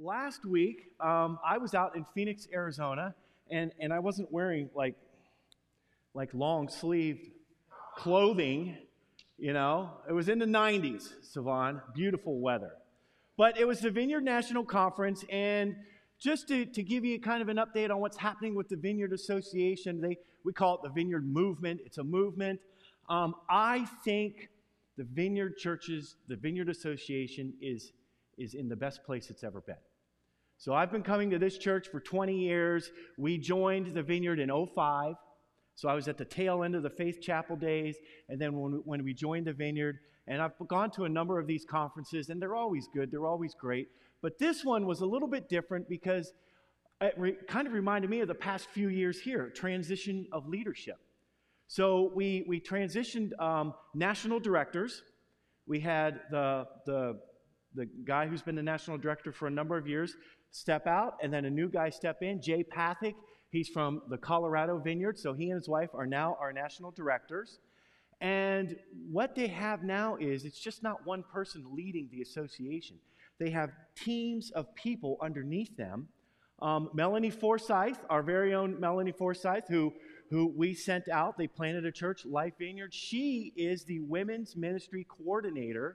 last week, I was out in Phoenix, Arizona, and I wasn't wearing like long sleeved clothing, you know. It was in the 90s, Savon, beautiful weather. But it was the Vineyard National Conference, and just to give you kind of an update on what's happening with the Vineyard Association, we call it the Vineyard Movement. It's a movement. I think the Vineyard Churches, the Vineyard Association is in the best place it's ever been. So I've been coming to this church for 20 years. We joined the Vineyard in 2005. So I was at the tail end of the Faith Chapel days, and then when we joined the Vineyard, and I've gone to a number of these conferences, and they're always good, they're always great. But this one was a little bit different because it kind of reminded me of the past few years here, transition of leadership. So we transitioned national directors. We had the guy who's been the national director for a number of years step out, and then a new guy step in, Jay Pathak. He's from the Colorado Vineyard, so he and his wife are now our national directors. And what they have now is it's just not one person leading the association. They have teams of people underneath them. Melanie Forsyth, our very own Melanie Forsyth, who we sent out. They planted a church, Life Vineyard. She is the women's ministry coordinator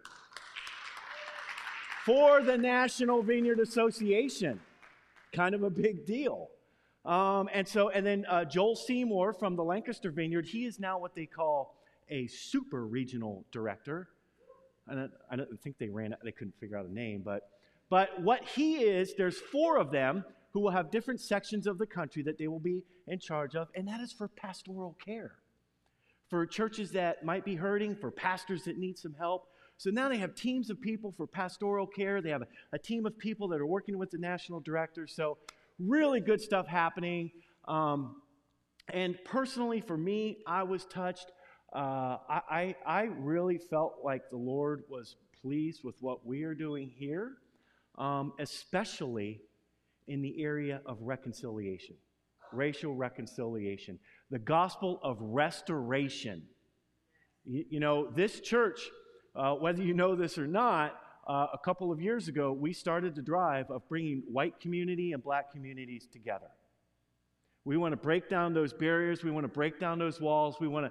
for the National Vineyard Association. Kind of a big deal. And then Joel Seymour from the Lancaster Vineyard, he is now what they call a super regional director. I don't think they couldn't figure out a name, but what he is, there's 4 of them who will have different sections of the country that they will be in charge of, and that is for pastoral care. For churches that might be hurting, for pastors that need some help. So now they have teams of people for pastoral care. They have a team of people that are working with the national director. So really good stuff happening. And personally, for me, I was touched. I really felt like the Lord was pleased with what we are doing here, especially in the area of reconciliation, racial reconciliation, the gospel of restoration. You know, this church, whether you know this or not, a couple of years ago, we started the drive of bringing white community and black communities together. We want to break down those barriers. We want to break down those walls. We want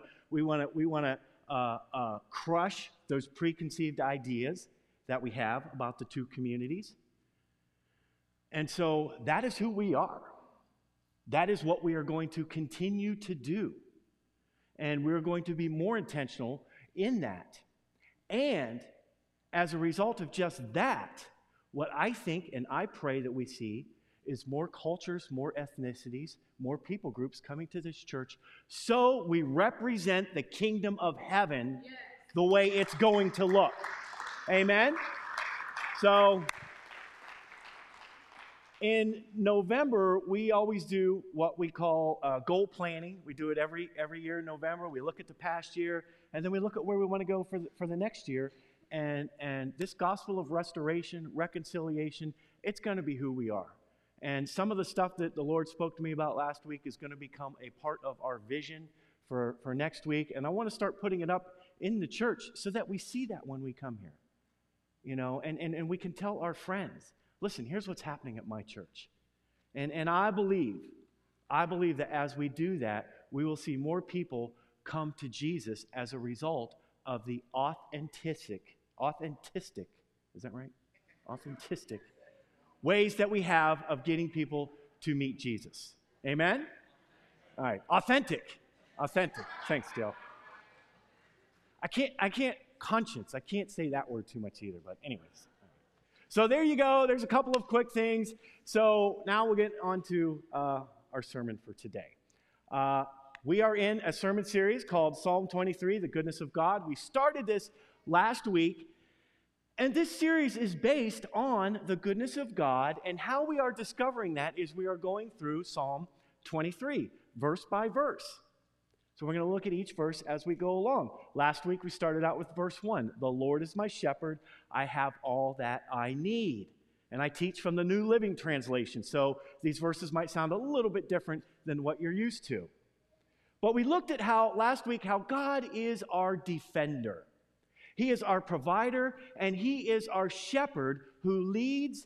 to crush those preconceived ideas that we have about the two communities. And so that is who we are. That is what we are going to continue to do. And we're going to be more intentional in that. And as a result of just that, what I think and I pray that we see is more cultures, more ethnicities, more people groups coming to this church so we represent the kingdom of heaven the way it's going to look. Amen? So in November, we always do what we call goal planning. We do it every year in November. We look at the past year, and then we look at where we want to go for the next year. And this gospel of restoration, reconciliation, it's going to be who we are. And some of the stuff that the Lord spoke to me about last week is going to become a part of our vision for next week. And I want to start putting it up in the church so that we see that when we come here. You know, and we can tell our friends, listen, here's what's happening at my church. And I believe that as we do that, we will see more people come to Jesus as a result of the authentic, is that right? Authentic ways that we have of getting people to meet Jesus. Amen? All right, authentic. Thanks, Dale. I can't say that word too much either, but anyways. So there you go. There's a couple of quick things. So now we'll get on to our sermon for today. We are in a sermon series called Psalm 23, The Goodness of God. We started this last week, and this series is based on the goodness of God, and how we are discovering that is we are going through Psalm 23, verse by verse. So we're going to look at each verse as we go along. Last week we started out with verse 1. The Lord is my shepherd. I have all that I need. And I teach from the New Living Translation, so these verses might sound a little bit different than what you're used to. But we looked at last week how God is our defender. He is our provider, and He is our shepherd who leads,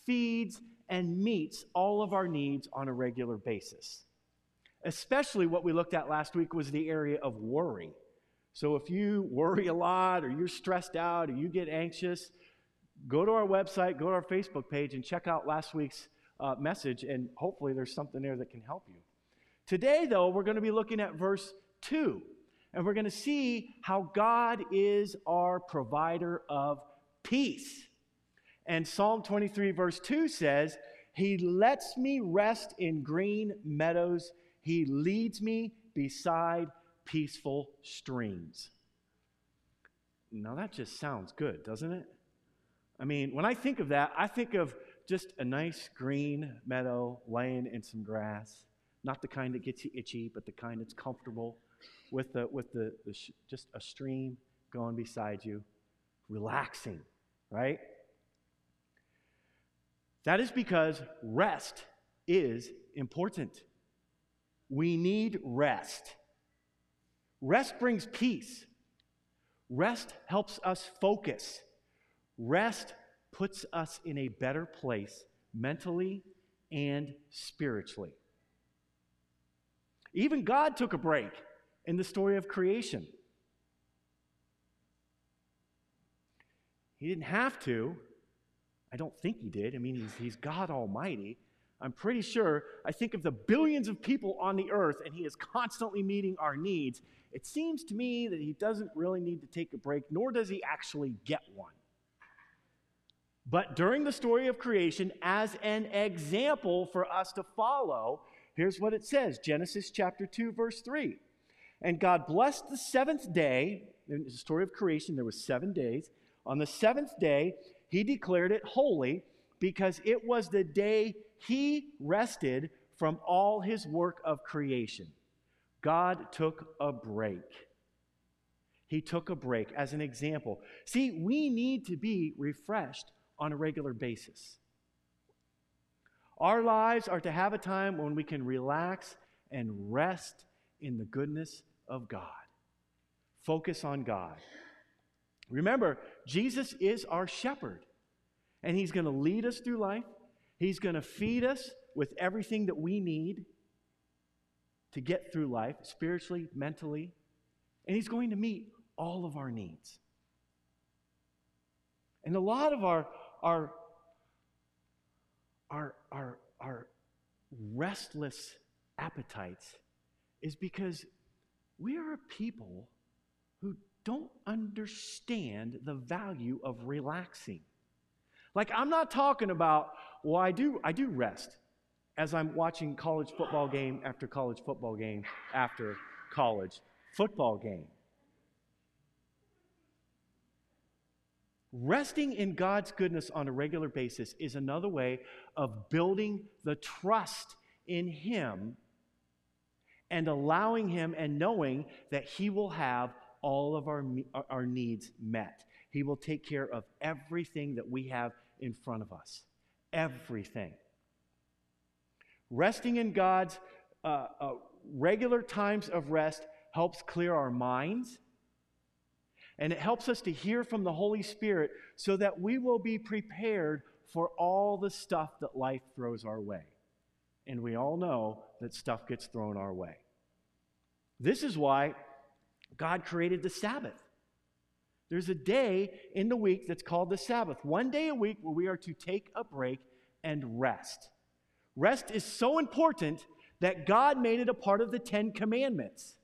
feeds, and meets all of our needs on a regular basis. Especially what we looked at last week was the area of worry. So if you worry a lot, or you're stressed out, or you get anxious, go to our website, go to our Facebook page, and check out last week's message, and hopefully there's something there that can help you. Today, though, we're going to be looking at verse 2, and we're going to see how God is our provider of peace. And Psalm 23, verse 2 says, He lets me rest in green meadows. He leads me beside peaceful streams. Now that just sounds good, doesn't it? I mean, when I think of that, I think of just a nice green meadow laying in some grass. Not the kind that gets you itchy, but the kind that's comfortable with just a stream going beside you, relaxing, right? That is because rest is important. We need rest. Rest brings peace. Rest helps us focus. Rest puts us in a better place mentally and spiritually. Even God took a break in the story of creation. He didn't have to. I don't think he did. I mean, he's God Almighty. I'm pretty sure, I think of the billions of people on the earth, and he is constantly meeting our needs. It seems to me that he doesn't really need to take a break, nor does he actually get one. But during the story of creation, as an example for us to follow, here's what it says, Genesis chapter 2, verse 3. And God blessed the seventh day. In the story of creation, there were 7 days. On the seventh day, he declared it holy because it was the day he rested from all his work of creation. God took a break. He took a break as an example. See, we need to be refreshed on a regular basis. Our lives are to have a time when we can relax and rest in the goodness of God. Focus on God. Remember, Jesus is our shepherd, and he's going to lead us through life. He's going to feed us with everything that we need to get through life, spiritually, mentally, and he's going to meet all of our needs. And a lot of our restless appetites is because we are a people who don't understand the value of relaxing. Like, I'm not talking about, well, I do rest as I'm watching college football game after college football game after college football game. Resting in God's goodness on a regular basis is another way of building the trust in Him and allowing Him and knowing that He will have all of our needs met. He will take care of everything that we have in front of us. Everything. Resting in God's regular times of rest helps clear our minds, and it helps us to hear from the Holy Spirit so that we will be prepared for all the stuff that life throws our way. And we all know that stuff gets thrown our way. This is why God created the Sabbath. There's a day in the week that's called the Sabbath. One day a week where we are to take a break and rest. Rest is so important that God made it a part of the 10 Commandments.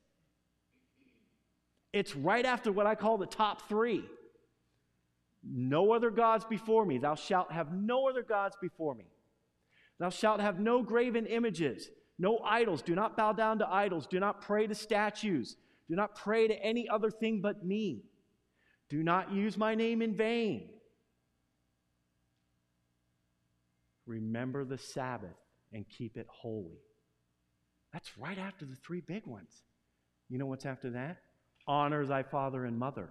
It's right after what I call the top 3. No other gods before me. Thou shalt have no other gods before me. Thou shalt have no graven images, no idols. Do not bow down to idols. Do not pray to statues. Do not pray to any other thing but me. Do not use my name in vain. Remember the Sabbath and keep it holy. That's right after the 3 big ones. You know what's after that? Honor thy father and mother.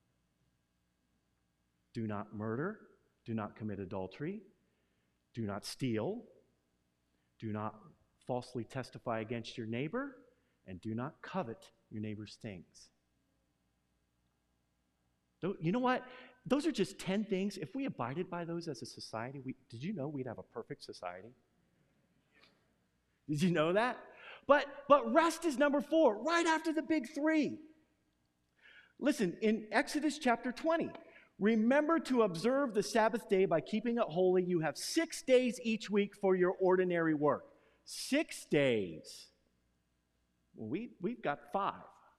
Do not murder. Do not commit adultery. Do not steal. Do not falsely testify against your neighbor. And do not covet your neighbor's things. You know what? those are just 10 things. If we abided by those as a society, did you know we'd have a perfect society? Did you know that? But rest is number 4, right after the big 3. Listen, in Exodus chapter 20, remember to observe the Sabbath day by keeping it holy. You have 6 days each week for your ordinary work. 6 days. Well, we've got 5.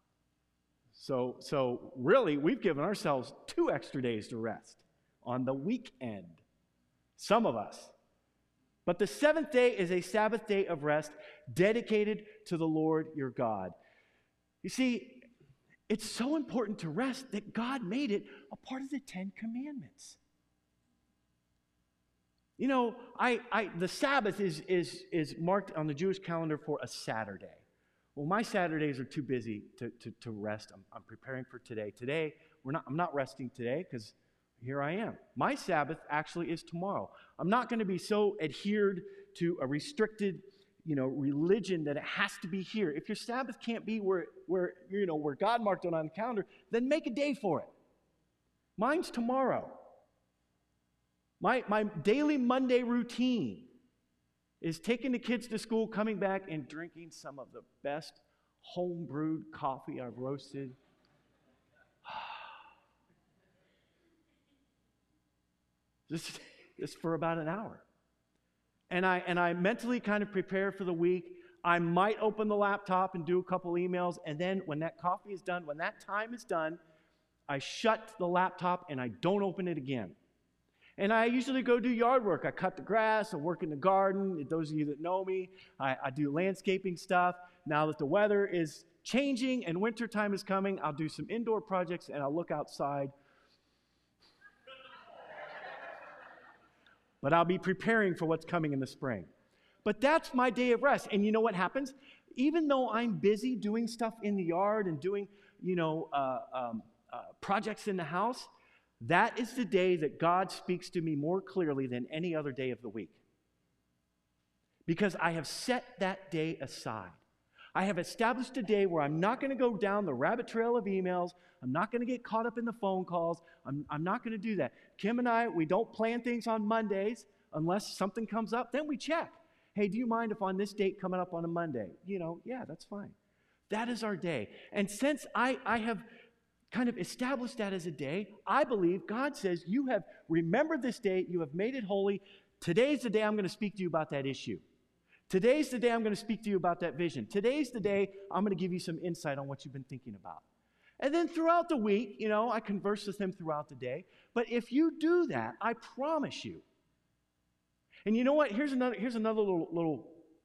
So really, we've given ourselves 2 extra days to rest on the weekend. Some of us. But the 7th day is a Sabbath day of rest dedicated to the Lord your God. You see, it's so important to rest that God made it a part of the 10 Commandments. You know, the Sabbath is marked on the Jewish calendar for a Saturday. Well, my Saturdays are too busy to rest. I'm preparing for today. Today, I'm not resting today because here I am. My Sabbath actually is tomorrow. I'm not going to be so adhered to a restricted, religion that it has to be here. If your Sabbath can't be where God marked it on the calendar, then make a day for it. Mine's tomorrow. My daily Monday routine is taking the kids to school, coming back, and drinking some of the best home-brewed coffee I've roasted. This for about an hour. And I mentally kind of prepare for the week. I might open the laptop and do a couple emails, and then when that coffee is done, when that time is done, I shut the laptop and I don't open it again. And I usually go do yard work. I cut the grass, I work in the garden. Those of you that know me, I do landscaping stuff. Now that the weather is changing and wintertime is coming, I'll do some indoor projects and I'll look outside. But I'll be preparing for what's coming in the spring. But that's my day of rest. And you know what happens? Even though I'm busy doing stuff in the yard and doing, projects in the house, that is the day that God speaks to me more clearly than any other day of the week. Because I have set that day aside. I have established a day where I'm not going to go down the rabbit trail of emails. I'm not going to get caught up in the phone calls. I'm not going to do that. Kim and I, we don't plan things on Mondays unless something comes up. Then we check. Hey, do you mind if on this date coming up on a Monday? Yeah, that's fine. That is our day. And since I have kind of established that as a day, I believe God says, you have remembered this day, you have made it holy. Today's the day I'm going to speak to you about that issue. Today's the day I'm going to speak to you about that vision. Today's the day I'm going to give you some insight on what you've been thinking about. And then throughout the week, I converse with him throughout the day. But if you do that, I promise you. And you know what? Here's another little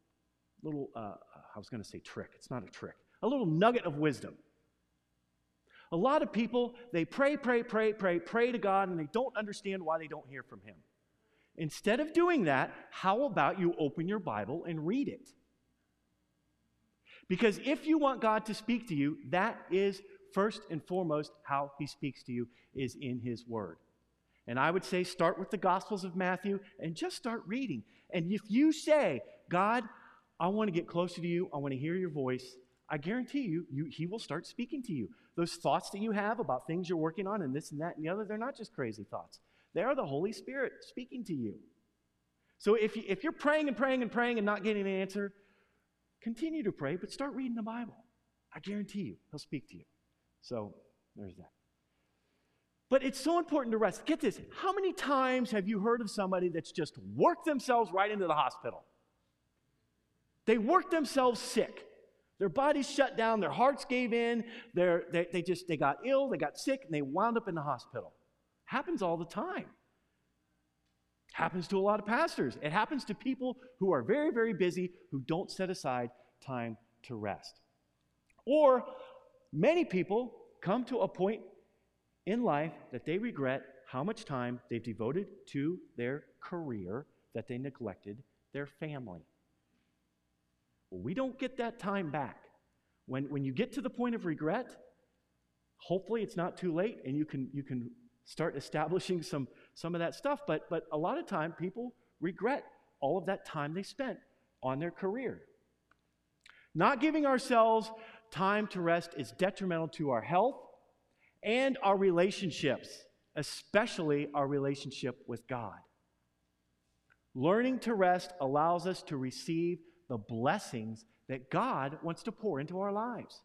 I was going to say trick. It's not a trick. A little nugget of wisdom. A lot of people, they pray to God, and they don't understand why they don't hear from him. Instead of doing that, how about you open your Bible and read it? Because if you want God to speak to you, that is first and foremost how he speaks to you, is in his word. And I would say start with the Gospels of Matthew and just start reading. And if you say, God, I want to get closer to you, I want to hear your voice, I guarantee you, he will start speaking to you. Those thoughts that you have about things you're working on and this and that and the other, they're not just crazy thoughts. They are the Holy Spirit speaking to you. So if you're praying and not getting an answer, continue to pray, but start reading the Bible. I guarantee you, he'll speak to you. So there's that. But it's so important to rest. Get this. How many times have you heard of somebody that's just worked themselves right into the hospital? They worked themselves sick. Their bodies shut down. Their hearts gave in. They got ill. They got sick, and they wound up in the hospital. Happens all the time. Happens to a lot of pastors. It happens to people who are very, very busy, who don't set aside time to rest. Or many people come to a point in life that they regret how much time they've devoted to their career, that they neglected their family. Well, we don't get that time back. When you get to the point of regret, hopefully it's not too late and you can start establishing some of that stuff. But a lot of time people regret all of that time they spent on their career. Not giving ourselves time to rest is detrimental to our health and our relationships especially our relationship with God. Learning to rest allows us to receive the blessings that God wants to pour into our lives.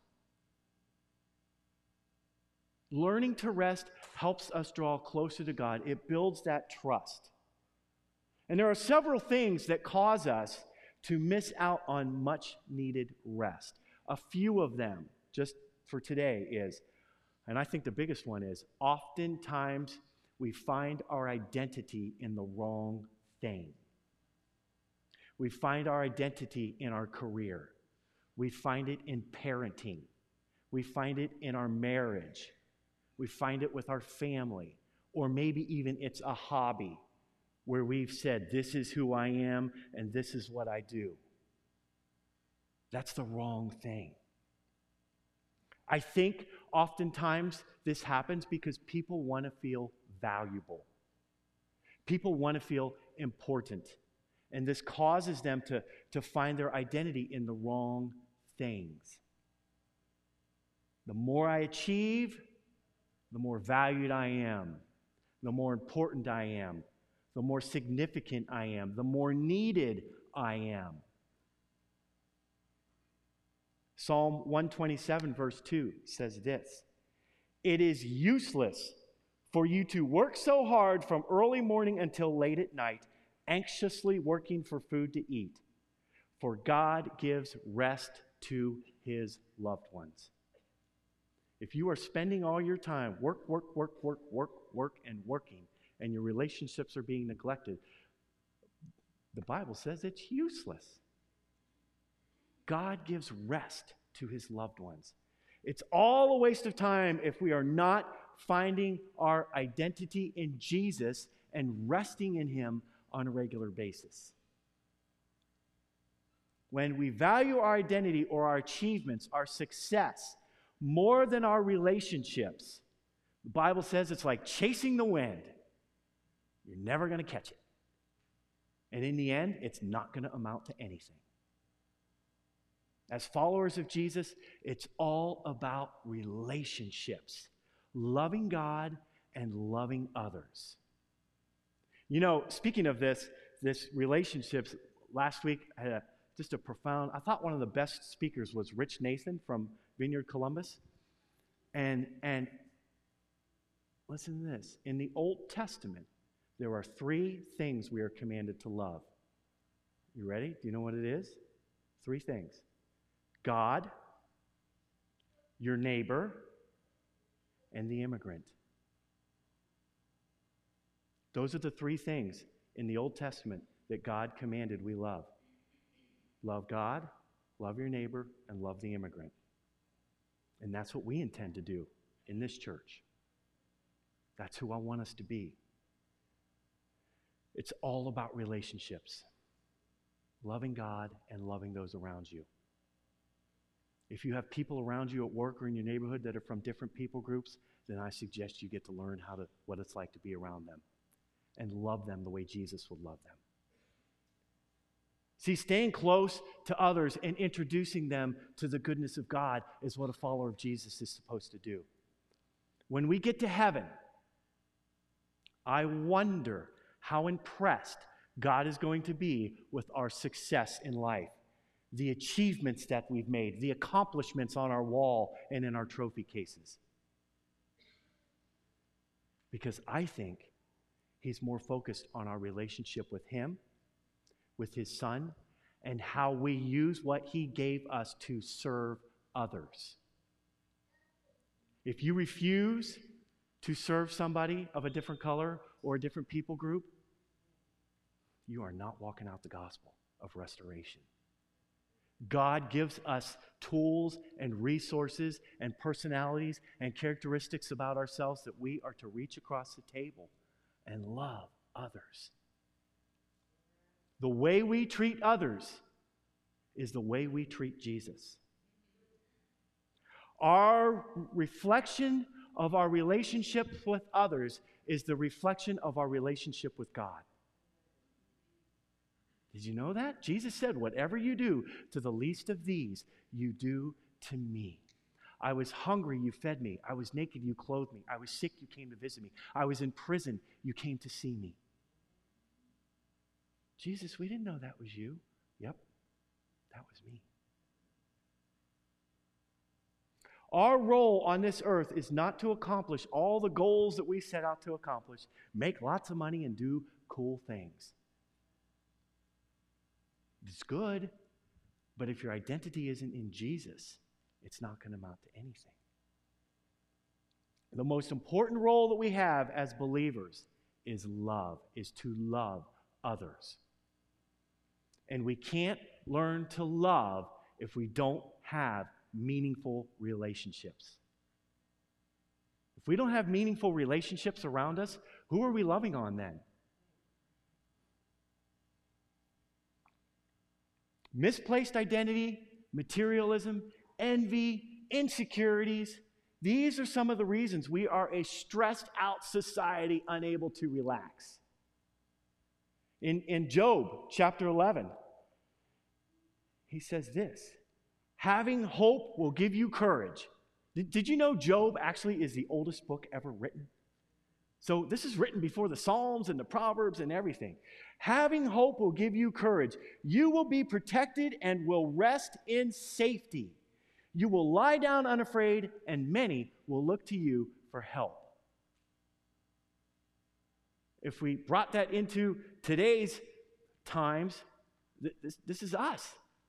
Learning to rest helps us draw closer to God. It builds that trust. And there are several things that cause us to miss out on much needed rest. A few of them, just for today, is, and I think the biggest one is, oftentimes we find our identity in the wrong thing. We find our identity in our career. We find it in parenting. We find it in our marriage. We find it with our family. Or maybe even it's a hobby where we've said, this is who I am and this is what I do. That's the wrong thing. I think oftentimes this happens because people want to feel valuable. People want to feel important. And this causes them to find their identity in the wrong things. The more I achieve, the more valued I am. The more important I am. The more significant I am. The more needed I am. Psalm 127 verse 2 says this: "It is useless for you to work so hard from early morning until late at night, anxiously working for food to eat, for God gives rest to his loved ones." If you are spending all your time work, and working, and your relationships are being neglected, the Bible says it's useless. God gives rest to his loved ones. It's all a waste of time if we are not finding our identity in Jesus and resting in him on a regular basis. When we value our identity or our achievements, our success, more than our relationships, the Bible says it's like chasing the wind. You're never going to catch it. And in the end, it's not going to amount to anything. As followers of Jesus, it's all about relationships, loving God and loving others. You know, speaking of this relationships, last week I had just a profound, I thought one of the best speakers was Rich Nathan from Vineyard Columbus. And listen to this. In the Old Testament, there are 3 things we are commanded to love. You ready? Do you know what it is? 3 things. God, your neighbor, and the immigrant. Those are the 3 things in the Old Testament that God commanded we love. Love God, love your neighbor, and love the immigrant. And that's what we intend to do in this church. That's who I want us to be. It's all about relationships. Loving God and loving those around you. If you have people around you at work or in your neighborhood that are from different people groups, then I suggest you get to learn what it's like to be around them and love them the way Jesus would love them. See, staying close to others and introducing them to the goodness of God is what a follower of Jesus is supposed to do. When we get to heaven, I wonder how impressed God is going to be with our success in life, the achievements that we've made, the accomplishments on our wall and in our trophy cases. Because I think he's more focused on our relationship with him, with his son, and how we use what he gave us to serve others. If you refuse to serve somebody of a different color or a different people group, you are not walking out the gospel of restoration. God gives us tools and resources and personalities and characteristics about ourselves that we are to reach across the table and love others. The way we treat others is the way we treat Jesus. Our reflection of our relationship with others is the reflection of our relationship with God. Did you know that? Jesus said, whatever you do to the least of these, you do to me. I was hungry, you fed me. I was naked, you clothed me. I was sick, you came to visit me. I was in prison, you came to see me. Jesus, we didn't know that was you. Yep, that was me. Our role on this earth is not to accomplish all the goals that we set out to accomplish, make lots of money, and do cool things. It's good, but if your identity isn't in Jesus, it's not going to amount to anything. The most important role that we have as believers is to love others. And we can't learn to love if we don't have meaningful relationships. If we don't have meaningful relationships around us, who are we loving on then? Misplaced identity, materialism, envy, insecurities. These are some of the reasons we are a stressed out society unable to relax. In Job chapter 11, he says this, having hope will give you courage. Did you know Job actually is the oldest book ever written? So this is written before the Psalms and the Proverbs and everything. Having hope will give you courage. You will be protected and will rest in safety. You will lie down unafraid, and many will look to you for help. If we brought that into today's times, this is us.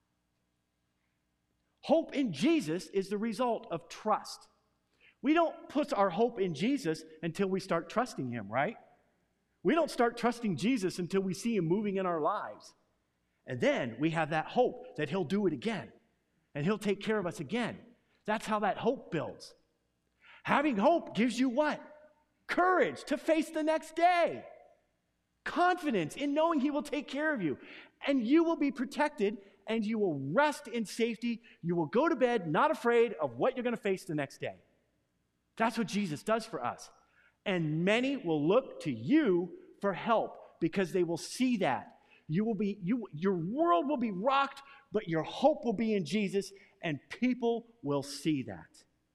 Hope in Jesus is the result of trust. We don't put our hope in Jesus until we start trusting Him, right? We don't start trusting Jesus until we see Him moving in our lives. And then we have that hope that He'll do it again. And He'll take care of us again. That's how that hope builds. Having hope gives you what? Courage to face the next day. Confidence in knowing He will take care of you. And you will be protected and you will rest in safety. You will go to bed not afraid of what you're going to face the next day. That's what Jesus does for us. And many will look to you for help because they will see that. Your world will be rocked, but your hope will be in Jesus, and people will see that.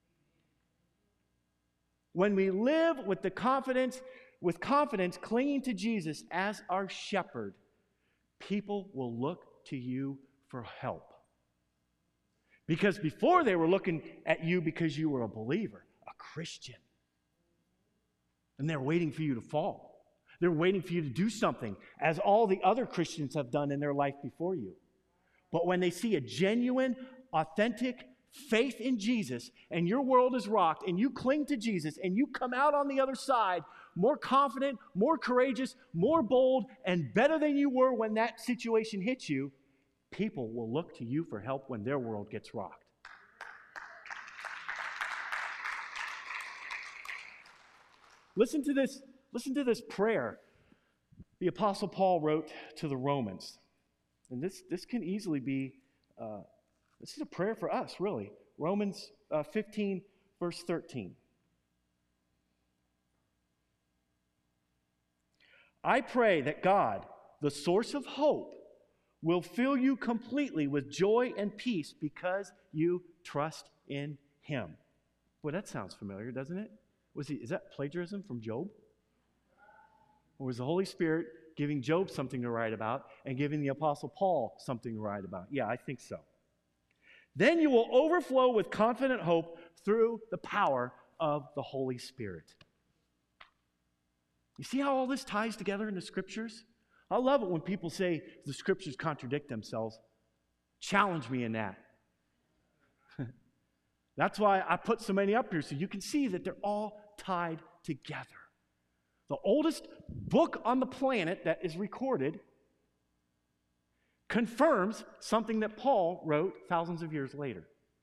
When we live with confidence, clinging to Jesus as our shepherd, people will look to you for help. Because before they were looking at you because you were a believer, a Christian. And they're waiting for you to fall. They're waiting for you to do something, as all the other Christians have done in their life before you. But when they see a genuine, authentic faith in Jesus, and your world is rocked, and you cling to Jesus, and you come out on the other side more confident, more courageous, more bold, and better than you were when that situation hit you, people will look to you for help when their world gets rocked. Listen to this prayer the Apostle Paul wrote to the Romans. And this can easily be, this is a prayer for us, really. Romans 15, verse 13. I pray that God, the source of hope, will fill you completely with joy and peace because you trust in Him. Boy, that sounds familiar, doesn't it? Is that plagiarism from Job? Or was the Holy Spirit giving Job something to write about and giving the Apostle Paul something to write about? Yeah, I think so. Then you will overflow with confident hope through the power of the Holy Spirit. You see how all this ties together in the Scriptures? I love it when people say the Scriptures contradict themselves. Challenge me in that. That's why I put so many up here, so you can see that they're all tied together. The oldest book on the planet that is recorded confirms something that Paul wrote thousands of years later.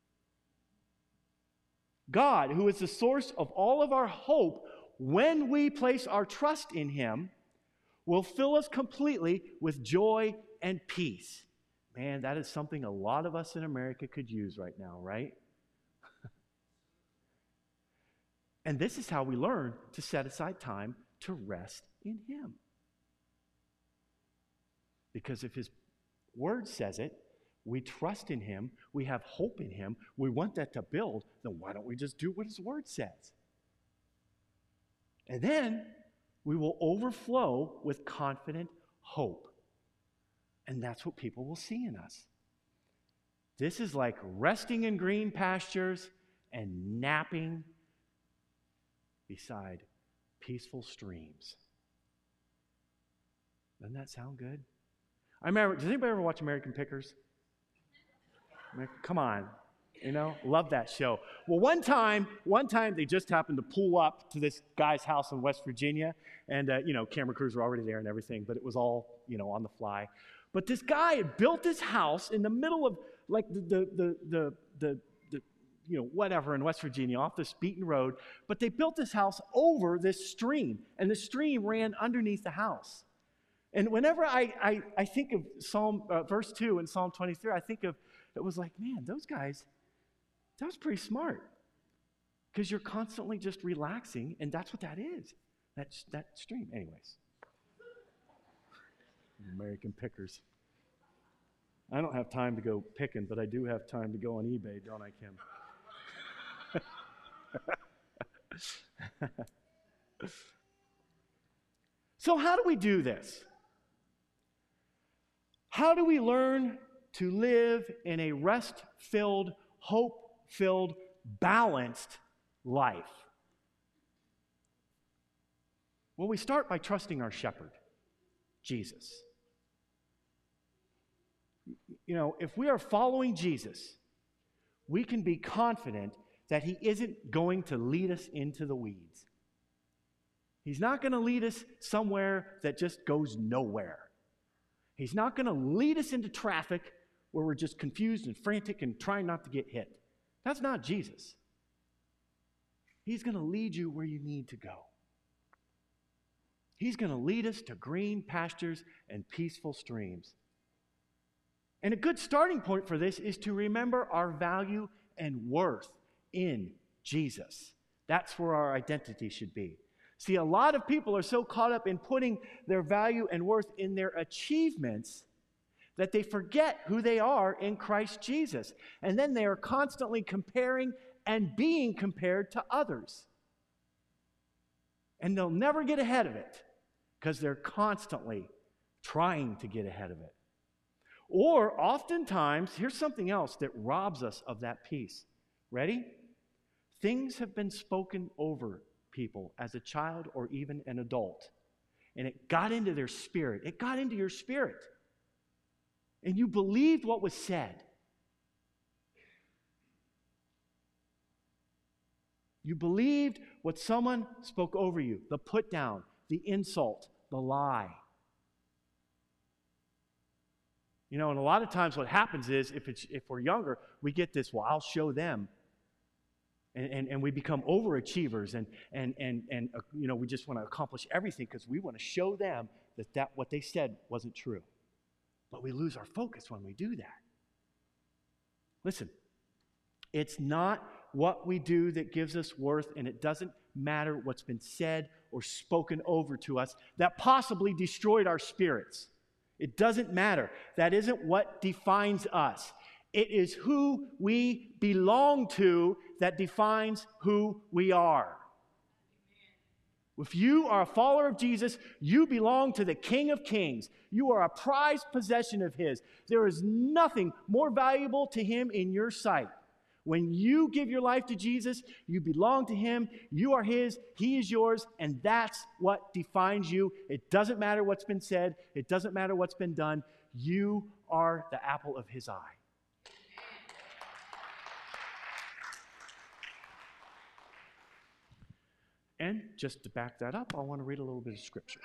God, who is the source of all of our hope, when we place our trust in Him, will fill us completely with joy and peace. Man, that is something a lot of us in America could use right now, right? And this is how we learn to set aside time to rest in Him. Because if His Word says it, we trust in him, we have hope in him, we want that to build, then why don't we just do what his word says? And then we will overflow with confident hope. And that's what people will see in us. This is like resting in green pastures and napping beside peaceful streams. Doesn't that sound good? I remember, does anybody ever watch American Pickers? Come on, love that show. Well, one time they just happened to pull up to this guy's house in West Virginia, and camera crews were already there and everything, but it was all on the fly. But this guy had built this house in the middle of like the whatever in West Virginia, off this beaten road. But they built this house over this stream, and the stream ran underneath the house. And whenever I think of verse 2 in Psalm 23, I think of, it was like, man, those guys, that was pretty smart. Because you're constantly just relaxing, and that's what that is, that stream. Anyways, American Pickers. I don't have time to go picking, but I do have time to go on eBay, don't I, Kim? So how do we do this? How do we learn to live in a rest-filled, hope-filled, balanced life? Well, we start by trusting our shepherd, Jesus. If we are following Jesus, we can be confident that he isn't going to lead us into the weeds. He's not going to lead us somewhere that just goes nowhere. He's not going to lead us into traffic where we're just confused and frantic and trying not to get hit. That's not Jesus. He's going to lead you where you need to go. He's going to lead us to green pastures and peaceful streams. And a good starting point for this is to remember our value and worth in Jesus. That's where our identity should be. See, a lot of people are so caught up in putting their value and worth in their achievements that they forget who they are in Christ Jesus. And then they are constantly comparing and being compared to others. And they'll never get ahead of it because they're constantly trying to get ahead of it. Or oftentimes, here's something else that robs us of that peace. Ready? Things have been spoken over people as a child or even an adult. And it got into their spirit. It got into your spirit. And you believed what was said. You believed what someone spoke over you. The put down, the insult, the lie. And a lot of times what happens is, if we're younger, we get this, well, I'll show them. And we become overachievers, and we just want to accomplish everything because we want to show them that what they said wasn't true. But we lose our focus when we do that. Listen, it's not what we do that gives us worth, and it doesn't matter what's been said or spoken over to us that possibly destroyed our spirits. It doesn't matter. That isn't what defines us. It is who we belong to that defines who we are. If you are a follower of Jesus, you belong to the King of Kings. You are a prized possession of his. There is nothing more valuable to him in your sight. When you give your life to Jesus, you belong to him. You are his. He is yours. And that's what defines you. It doesn't matter what's been said. It doesn't matter what's been done. You are the apple of his eye. And just to back that up, I want to read a little bit of scripture.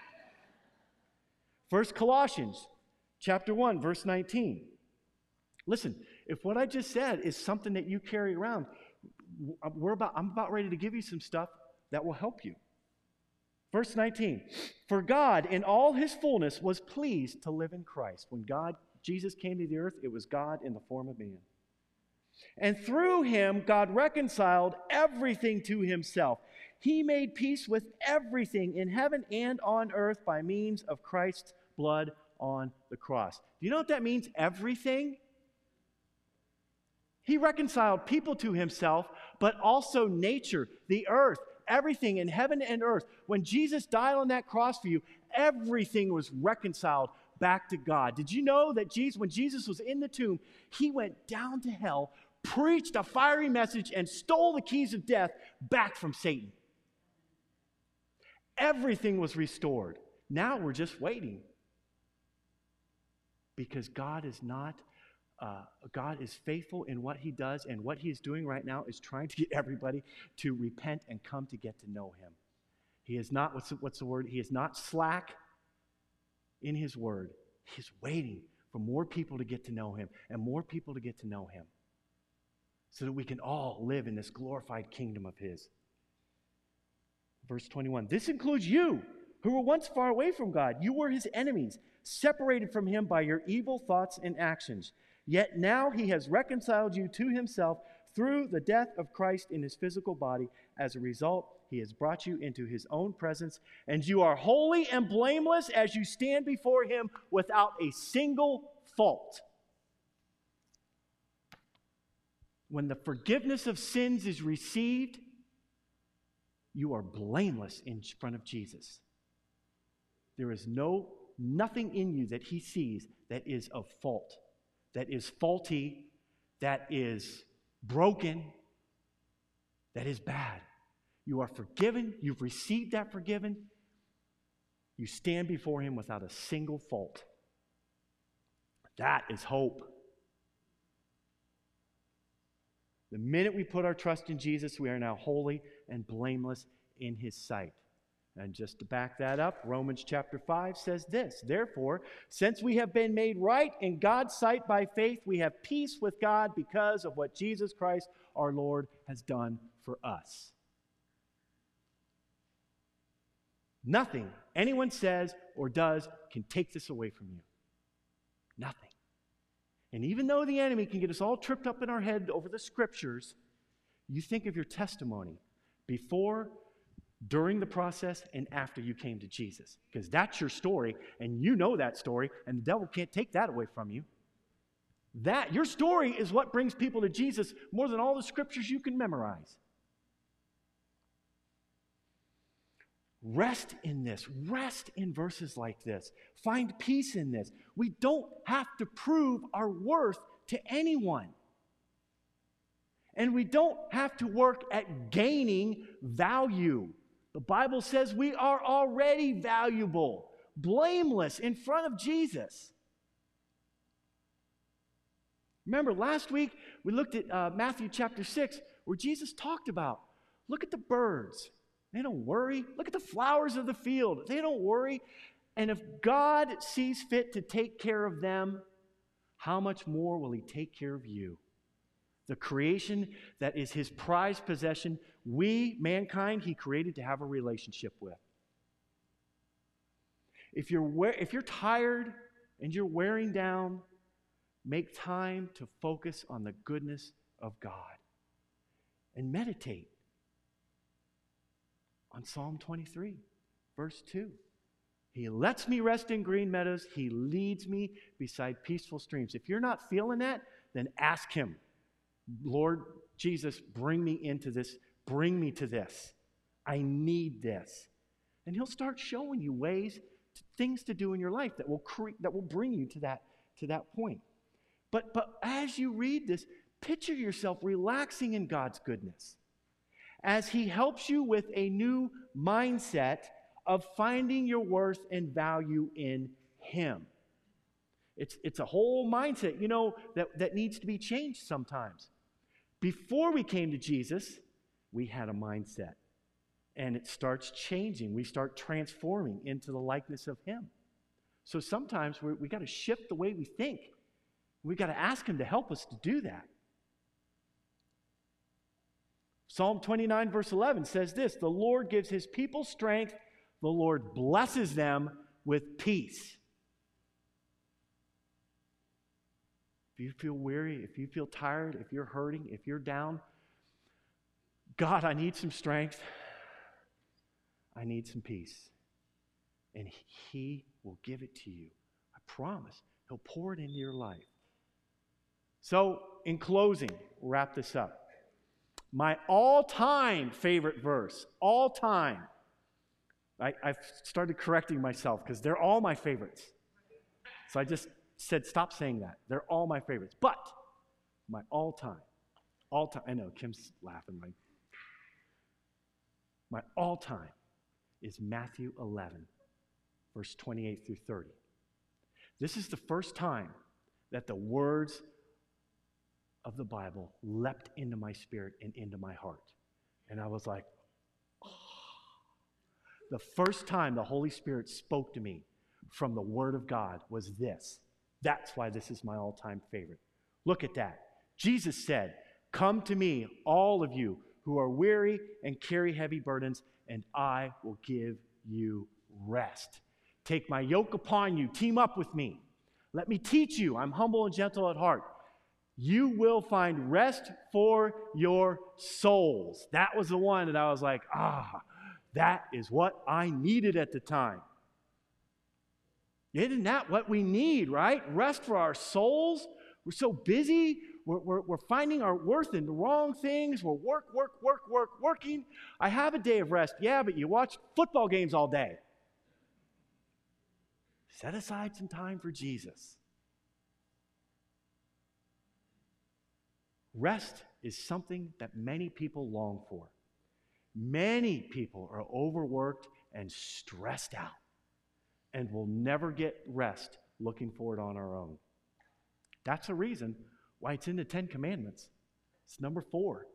1 Colossians chapter 1, verse 19. Listen, if what I just said is something that you carry around, I'm about ready to give you some stuff that will help you. Verse 19. For God in all his fullness was pleased to live in Christ. When Jesus came to the earth, it was God in the form of man. And through him, God reconciled everything to himself. He made peace with everything in heaven and on earth by means of Christ's blood on the cross. Do you know what that means? Everything? He reconciled people to himself, but also nature, the earth, everything in heaven and earth. When Jesus died on that cross for you, everything was reconciled back to God. Did you know that when Jesus was in the tomb, he went down to hell, preached a fiery message, and stole the keys of death back from Satan? Everything was restored. Now we're just waiting. Because God is faithful in what he does, and what he is doing right now is trying to get everybody to repent and come to get to know him. He is not, what's the word? He is not slack in his word. He's waiting for more people to get to know him and more people to get to know him so that we can all live in this glorified kingdom of his. Verse 21, this includes you who were once far away from God. You were his enemies, separated from him by your evil thoughts and actions. Yet now he has reconciled you to himself through the death of Christ in his physical body. As a result, he has brought you into his own presence, and you are holy and blameless as you stand before him without a single fault. When the forgiveness of sins is received, you are blameless in front of Jesus. There is nothing in you that he sees that is of fault, that is faulty, that is broken, that is bad. You are forgiven. You've received that forgiven. You stand before him without a single fault. That is hope. The minute we put our trust in Jesus, we are now holy and blameless in his sight. And just to back that up, Romans chapter 5 says this, therefore, since we have been made right in God's sight by faith, we have peace with God because of what Jesus Christ, our Lord, has done for us. Nothing anyone says or does can take this away from you. Nothing. And even though the enemy can get us all tripped up in our head over the scriptures, you think of your testimony before, during the process, and after you came to Jesus. Because that's your story, and you know that story, and the devil can't take that away from you. Your story is what brings people to Jesus more than all the scriptures you can memorize. Rest in this. Rest in verses like this. Find peace in this. We don't have to prove our worth to anyone. And we don't have to work at gaining value. The Bible says we are already valuable, blameless in front of Jesus. Remember, last week we looked at Matthew chapter 6, where Jesus talked about, look at the birds. They don't worry. Look at the flowers of the field. They don't worry. And if God sees fit to take care of them, how much more will he take care of you? The creation that is his prized possession, we, mankind, he created to have a relationship with. If you're tired and you're wearing down, make time to focus on the goodness of God and meditate on Psalm 23, verse 2. He lets me rest in green meadows. He leads me beside peaceful streams. If you're not feeling that, then ask him, Lord Jesus, bring me into this. Bring me to this. I need this. And he'll start showing you ways, things to do in your life that will bring you to that point. But as you read this, picture yourself relaxing in God's goodness as he helps you with a new mindset of finding your worth and value in him. It's a whole mindset, that needs to be changed sometimes. Before we came to Jesus, we had a mindset. And it starts changing. We start transforming into the likeness of him. So sometimes we got to shift the way we think. We got to ask him to help us to do that. Psalm 29 verse 11 says this, the Lord gives his people strength. The Lord blesses them with peace. If you feel weary, if you feel tired, if you're hurting, if you're down, God, I need some strength. I need some peace. And he will give it to you. I promise. He'll pour it into your life. So, in closing, we'll wrap this up. My all-time favorite verse, all time. I've started correcting myself because they're all my favorites. So I just said, stop saying that. They're all my favorites. But my all-time, I know, Kim's laughing. My all-time is Matthew 11, verse 28 through 30. This is the first time that the words of the Bible leapt into my spirit and into my heart. And I was like, oh. The first time the Holy Spirit spoke to me from the Word of God was this. That's why this is my all-time favorite. Look at that. Jesus said, "Come to me, all of you who are weary and carry heavy burdens, and I will give you rest. Take my yoke upon you. Team up with me. Let me teach you. I'm humble and gentle at heart. You will find rest for your souls." That was the one that I was like, that is what I needed at the time. Isn't that what we need, right? Rest for our souls. We're so busy. We're finding our worth in the wrong things. We're working. I have a day of rest. Yeah, but you watch football games all day. Set aside some time for Jesus. Rest is something that many people long for. Many people are overworked and stressed out and will never get rest looking for it on our own. That's a reason why it's in the 10 Commandments. It's number 4.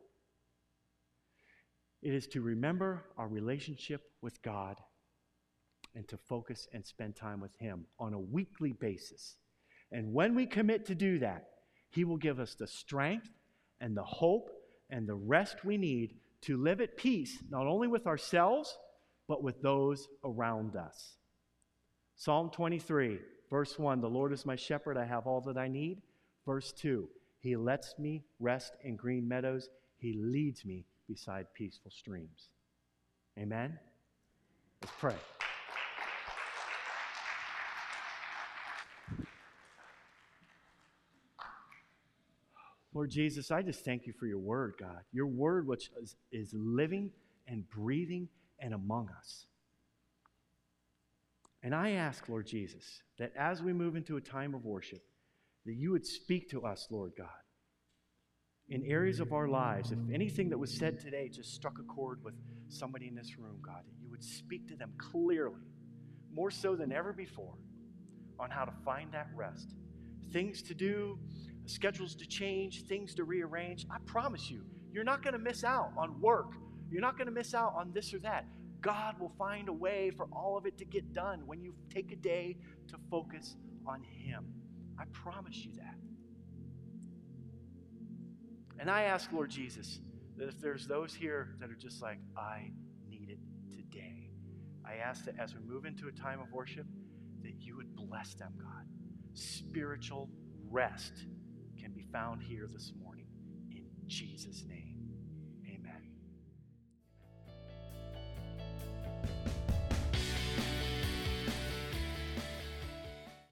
It is to remember our relationship with God and to focus and spend time with Him on a weekly basis. And when we commit to do that, He will give us the strength and the hope and the rest we need to live at peace, not only with ourselves, but with those around us. Psalm 23, verse 1, "The Lord is my shepherd, I have all that I need." Verse 2, "He lets me rest in green meadows. He leads me beside peaceful streams." Amen? Let's pray. Lord Jesus, I just thank you for your word, God. Your word which is living and breathing and among us. And I ask, Lord Jesus, that as we move into a time of worship, that you would speak to us, Lord God, in areas of our lives. If anything that was said today just struck a chord with somebody in this room, God, that you would speak to them clearly, more so than ever before, on how to find that rest. Things to do, schedules to change, things to rearrange. I promise you, you're not going to miss out on work. You're not going to miss out on this or that. God will find a way for all of it to get done when you take a day to focus on Him. I promise you that. And I ask, Lord Jesus, that if there's those here that are just like, I need it today, I ask that as we move into a time of worship, that you would bless them, God. Spiritual rest can be found here this morning in Jesus' name.